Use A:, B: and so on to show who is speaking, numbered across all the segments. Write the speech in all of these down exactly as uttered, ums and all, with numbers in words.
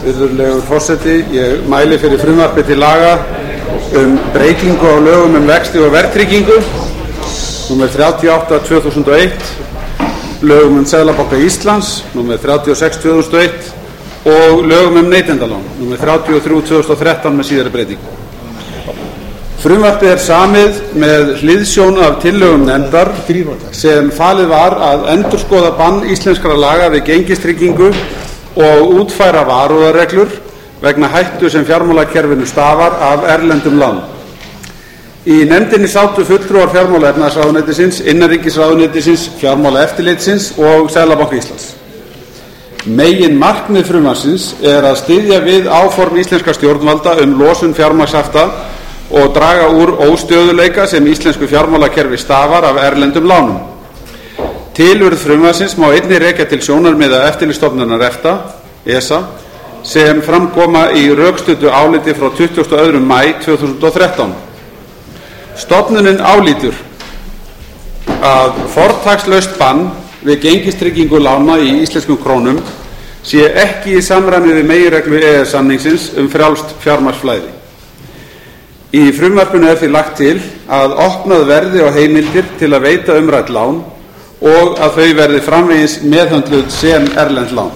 A: Virðulegur forseti, ég mæli fyrir frumvarpi til laga um breytingu á lögum um vexti og verðtryggingu, númer þrjátíu og átta tvö þúsund og eitt, lögum um Seðlabanka Íslands, númer þrjátíu og sex tvö þúsund og eitt og lögum um neytendalán, númer þrjátíu og þrjú tvö þúsund og þrettán með síðari breytingu. Frumvarpið er samið með hliðsjón af tillögum nefndar sem falið var að endurskoða bann íslenskra laga við gengistryggingu og útfæra varúðarreglur vegna hættu sem fjármálakerfinu stafar af erlendum lánum. Í nefndinni sátu fulltrúar fjármála- og efnahagsráðuneytisins, innanríkisráðuneytisins, fjármálaeftirlitsins og Seðlabanka Íslands. Megin markmið frumvarpsins er að styðja við áform íslenskra stjórnvalda um losun fjármagnshafta og draga úr óstöðugleika sem íslensku fjármálakerfi stafar af erlendum lánum. Tilurð frumvarpsins má einnig rekja til sjónarmiða eftirlitsstofnunar EFTA, ESA, sem fram koma í rökstuddu áliti frá tuttugasta og annan maí tvö þúsund og þrettán. Stofnunin álítur að fortakslaust bann við gengistryggingu lána í íslenskum krónum sé ekki í samræmi við meginreglu E E S-samningsins um frjálst fjármagnsflæði. Í frumvarpinu er því lagt til að opnað verði á heimildir til að veita umrædd lán og að þau verði framvegis meðhöndluð sem erlend lán.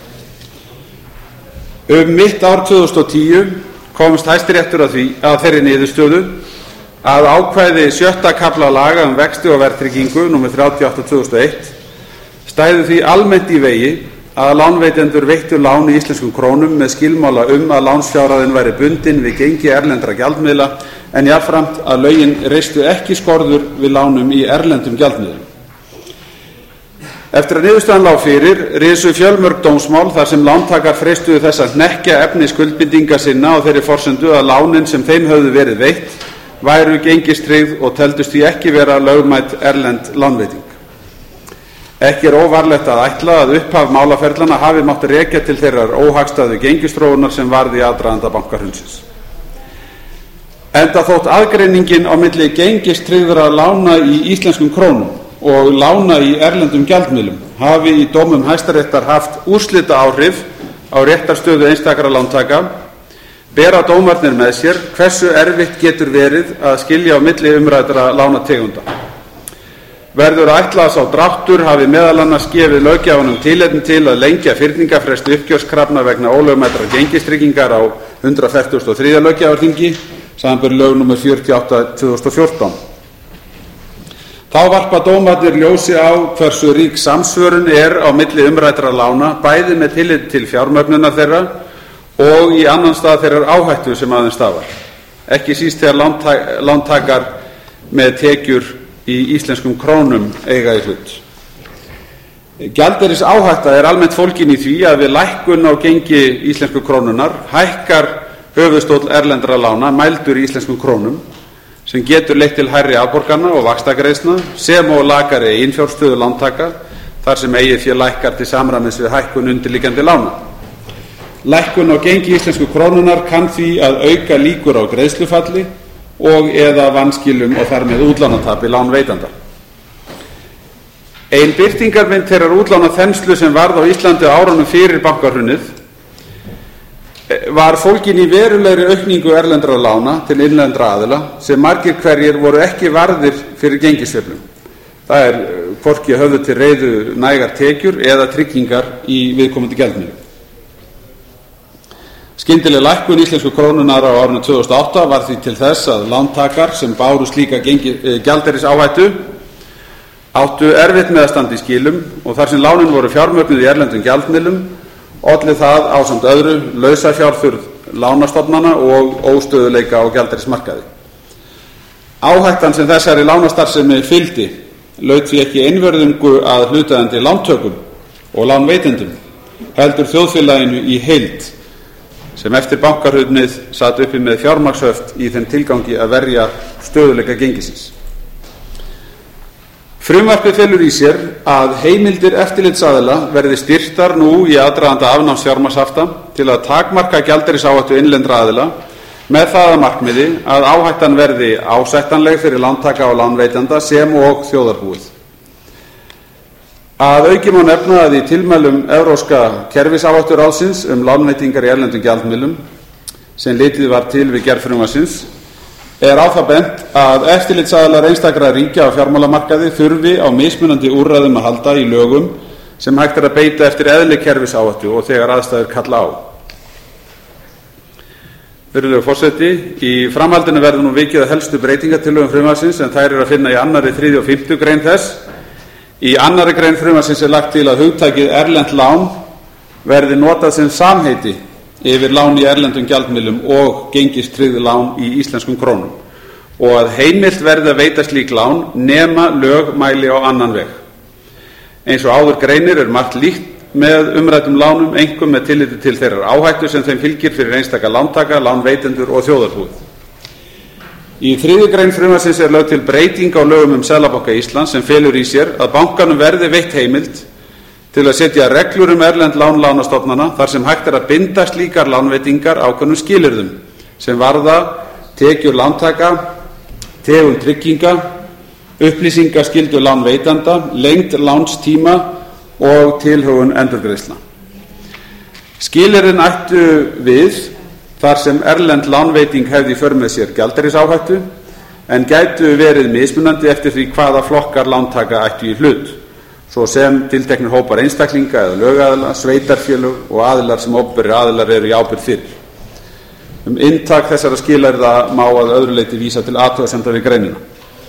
A: Um mitt ár tvö þúsund og tíu komst Hæstiréttur að því að þeirri niðurstöðu að ákvæði sjötta kafla laga um vexti og verðtryggingu, númer þrjátíu og átta tvö þúsund og eitt, stæðu því almennt í vegi að lánveitendur veittu lán í íslenskum krónum með skilmála um að lánsfjárhæðin væri bundin við gengi erlendra gjaldmiðla en jafnframt að lögin reistu ekki skorður við lánum í erlendum gjaldmiðlum. Eftir að niðurstaðan lá fyrir risu fjölmörg dómsmál þar sem lántakar freistuðu þess að hnekkja efni skuldbindinga sinna á þeirri forsendu að lánin sem þeim höfðu verið veitt væru gengistryggð og teldust því ekki vera lögmæt erlend lánveiting. Ekki er óvarlegt að ætla að upphaf málaferlana hafi mátt rekja til þeirrar óhagstæðu gengisþróunar sem varð í aðdraganda bankahrunsins. Enda þótt aðgreiningin á milli gengistryggðra lána í íslenskum krónum og lána í erlendum gjaldmiðlum hafi í dómum Hæstaréttar haft úrslitaáhrif á réttarstöðu einstakra lántaka, bera dómarnir með sér hversu erfitt getur verið að skilja á milli umræddra lánategunda. Verður að ætla að sá dráttur hafi meðal annars gefið löggjafanum tilefni til að lengja fyrningarfrest uppgjörskrafna vegna ólögmætrar gengistryggingar á hundrað fertugasta og þriðja löggjafarþingi, samanber lög númer fjörutíu og átta tvö þúsund og fjórtán. Þá varpa dómarnir ljósi á hversu rík samsvörun er á milli umræddra lána, bæði með tilliti til fjármögnunar þeirra og í annan stað þeirrar áhættu sem að þeim stafar, ekki síst þegar lántakar með tekjur í íslenskum krónum eiga í hlut. Gjaldeyrisáhætta er almennt fólgin í því að við lækkun á gengi íslensku krónunnar hækkar höfuðstóll erlendra lána mældur í íslenskum krónum sem getur leitt til hærri afborgana og vaxtagreiðslna sem og lakari innfjárstöðu lántaka þar sem eigið fé lækkar til samræmis við hækkun undirliggjandi lána. Lækkun á gengi íslensku krónunnar kann því að auka líkur á greiðslufalli og eða vanskilum og þar með útlánatapi lánveitanda. Ein birtingarmynd þeirrar útlánaþenslu sem varð á Íslandi á árunum fyrir bankahrunið var fólgin í verulegri aukningu erlendra lána til innlendra aðila sem margir hverjir voru ekki varðir fyrir gengissveiflum. Það er hvorki höfðu til reiðu nægar tekjur eða tryggingar í viðkomandi gjaldmiðli. Skyndileg lækkun íslensku krónunnar á árinu tvö þúsund og átta var því til þess að lántakar sem báru slíka gjaldeyrisáhættu áttu erfitt með að standa í skilum og þar sem lánin voru fjármögnuð í erlendum gjaldmiðlum olli það ásamt öðru lausafjárþurrð lánastofnana og óstöðuleika á gjaldeyrismarkaði. Áhættan sem þessari lánastarfsemi fylgdi laut því ekki einvörðungu að hlutaðeigandi lántökum og lánveitendum heldur þjóðfélaginu í heild sem eftir bankahrunið sat uppi með fjármagnshöft í þeim tilgangi að verja stöðuleika gengisins. Frumvarpið felur í sér að heimildir eftirlitsaðila verði styrktar nú í aðdraganda afnáms fjármagnshafta til að takmarka gjaldeyrisáhættu innlendra aðila með það að markmiði að áhættan verði ásættanleg fyrir lántaka og lánveitanda sem og þjóðarbúið. Að auki má nefna að í tilmælum Evrópska kerfisáhætturáðsins um lánveitingar í erlendum gjaldmiðlum sem litið var til við gerð frumvarpsins er á það bent að eftirlitsaðilar einstakra ríkja á fjármálamarkaði þurfi á mismunandi úrræðum að halda í lögum sem hægt er að beita eftir eðli kerfisáhættu og þegar aðstæður kalla á. Virðulegur forseti, í framhaldinu verður nú vikið að helstu breytingartillögum frumvarpsins en þær er að finna í annarri, þriðju og fimmtu grein þess. Í annarri grein frumvarpsins er lagt til að hugtakið erlent lán verði notað sem samheiti yfir lán í erlendum gjaldmiðlum og gengistryggð lán í íslenskum krónum og að heimilt verði að veita slík lán nema lög mæli á annan veg. Eins og áður greinir er margt líkt með umræddum lánum, einkum með tilliti til þeirrar áhættu sem þeim fylgir fyrir einstaka lántaka, lánveitendur og þjóðarbúið. Í þriðju grein frumvarpsins er lögð til breyting á lögum um Seðlabanka Íslands sem felur í sér að bankanum verði veitt heimild til að setja reglur um erlend lán lánastofnana þar sem hægt er að binda slíkar lánveitingar ákveðnum skilyrðum sem varða tekjur lántaka, tegund trygginga, upplýsingaskyldu lánveitanda, lengd lánstíma og tilhögun endurgreiðslna. Skilyrðin ættu við þar sem erlend lánveiting hefði í för með sér gjaldeyrisáhættu en gætu verið mismunandi eftir því hvaða flokkar lántaka ættu í hlut, svo sem tilteknir hópar einstaklinga eða lögaðila, sveitarfélög og aðilar sem opinberir aðilar eru í ábyrgð fyrir. Um inntak þessara skilyrða má að öðru leyti vísa til athugasemda við greinina.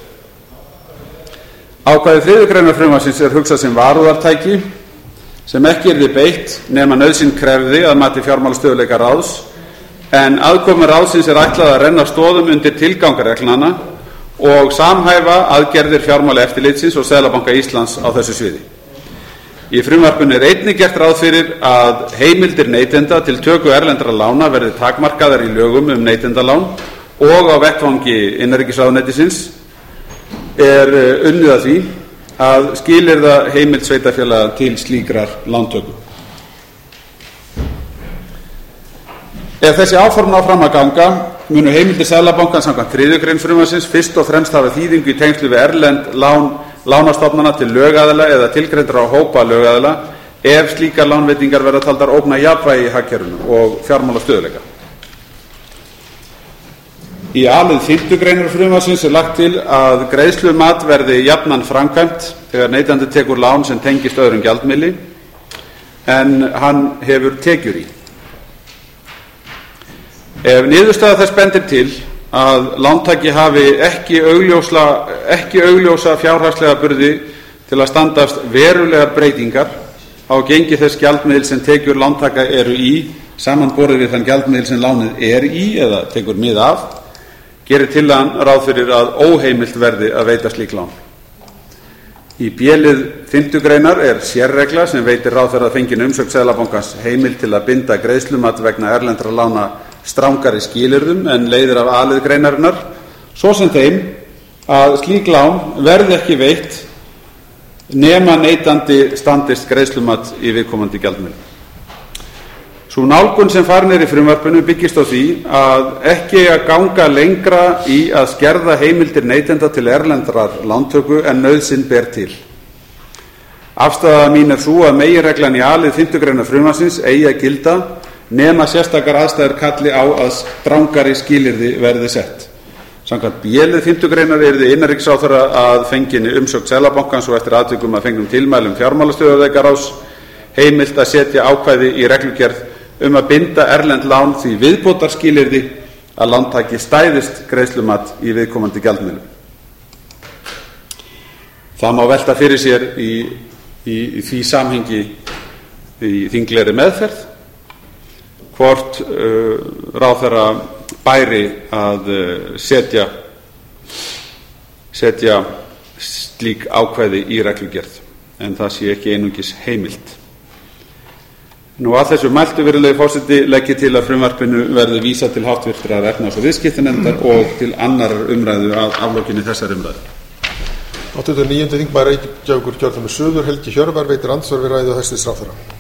A: Ákvæði þriðju greinar frumvarpsins er hugsað sem varúðartæki sem ekki yrði beitt nema nauðsyn krefði að mati fjármálastöðugleikaráðs en aðkomu ráðsins er ætlað að renna stoðum undir tilgang reglnanna og samhæfa aðgerðir fjármálaeftirlitsins og Seðlabanka Íslands á þessu sviði. Í frumvarpinu er einnig gert ráð fyrir að heimildir neytenda til töku erlendra lána verði takmarkaðar í lögum um neytendalán og á vettvangi innanríkisráðuneytisins er unnið að því að skilyrða heimild sveitarfélaga til slíkrar lántöku. Ef þessi áform ná fram að ganga munu heimildir Seðlabankans samkvæmt þriðju grein frumvarpsins fyrst og fremst hafa þýðingu í tengslu við erlend lán lánastofnana til lögaðila eða tilgreindra á hópa lögaðila ef slíkar lánveitingar verða taldar ógna jafnvægi í hagkerfinu og fjármálastöðugleika. Í a-lið fimmtu greinar frumvarpsins er lagt til að greiðslumat verði jafnan framkvæmt þegar neytandi tekur lán sem tengist öðrum gjaldmiðli en hann hefur tekjur í. Ef niðurstaða þess bendir til að lántaki hafi ekki augljósa, ekki augljósa fjárhagslega burði til að standast verulegar breytingar á gengi þess gjaldmiðil sem tekjur lántaka eru í samanborið við þann gjaldmiðil sem lánið er í eða tekur mið af, gerir tillagan ráð fyrir að óheimilt verði að veita slík lán. Í b-lið fimmtu greinar er sérregla sem veitir ráðherra fengin umsögn Seðlabankans heimild til að binda greiðslumat vegna erlendra lána strangari skilyrðum en leiðir af a-lið greinarinnar, svo sem þeim að slík lán verði ekki veitt nema neytandi standist greiðslumat í viðkomandi gjaldmiðli. Sú nálgun sem farin er í frumvarpinu byggist á því að ekki að ganga lengra í að skerða heimildir neytenda til erlendrar lántöku en nauðsyn ber til. Afstaða mín er sú að meginreglan í a-lið fimmtu greinar frumvarpsins eigi að gilda nema sérstakar aðstæður kalli á að strangari skilyrði verði sett. Samkvæmt b-lið fimmtu greinar yrði innanríkisráðherra að fenginni umsögn Seðlabankans og eftir atvikum að fengnum tilmælum fjármálastöðugleikaráðs heimilt að setja ákvæði í reglugerð um að binda erlend lán því viðbótarskilyrði að lántaki stæðist greiðslumat í viðkomandi gjaldmiðlum. Það má velta fyrir sér í, í, í því samhengi í þinglegri meðferð hvort uh, ráðherra bæri að uh, setja setja slík ákvæði í reglugerð en það sé ekki einungis heimilt. Nú að þessu mæltu, virðulegi forseti, legg ég til að frumvarpinu verði vísað til háttvirtrar efnahags- og viðskiptanefndar og til annarrar umræðu að aflokinni þessar umræðu.
B: áttugasta og níunda þingmaður Reykjavíkurkjördæmis suður, Helgi Hjörvar, veitir andsvar við ræðu hæstvirts ráðherra.